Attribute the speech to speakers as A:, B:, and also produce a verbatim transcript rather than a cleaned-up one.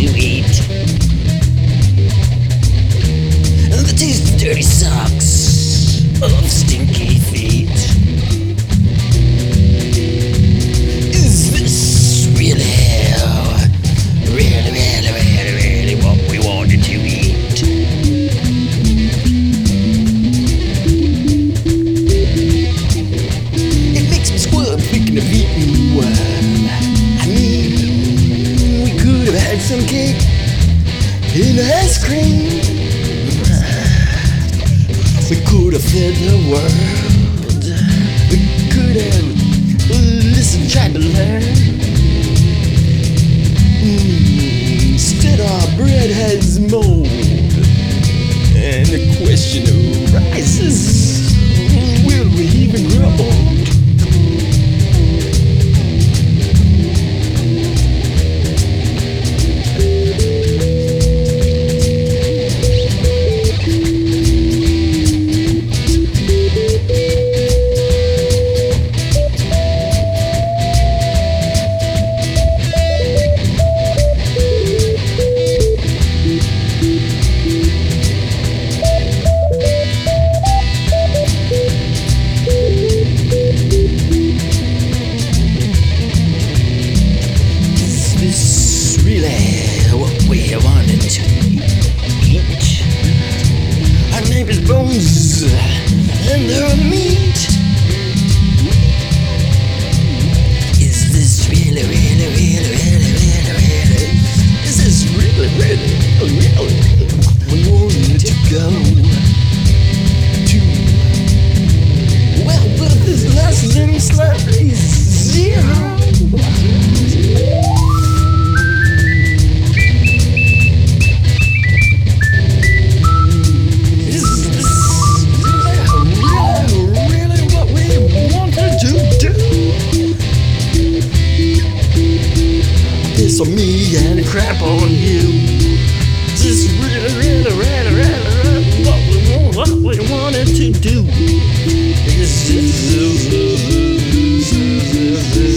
A: to eat. The taste of dirty socks, of stinky feet. Is this really, really, really, really, really what we wanted to eat? It makes me squirm thinking of eating one. I mean, we could have had some cake and ice cream. We could have fed the world. We could have listened, tried to learn. Mm, instead our bread has mold. And the question arises, will we even grow old? Bones and their meat. Is this really, really, really, really, really, really? Is this really, really, really, really what we wanted to go to? Well, but this less than slightly zero. This on me and crap on you. Just really, really, really, really, really what we want, what we wanted to do. This is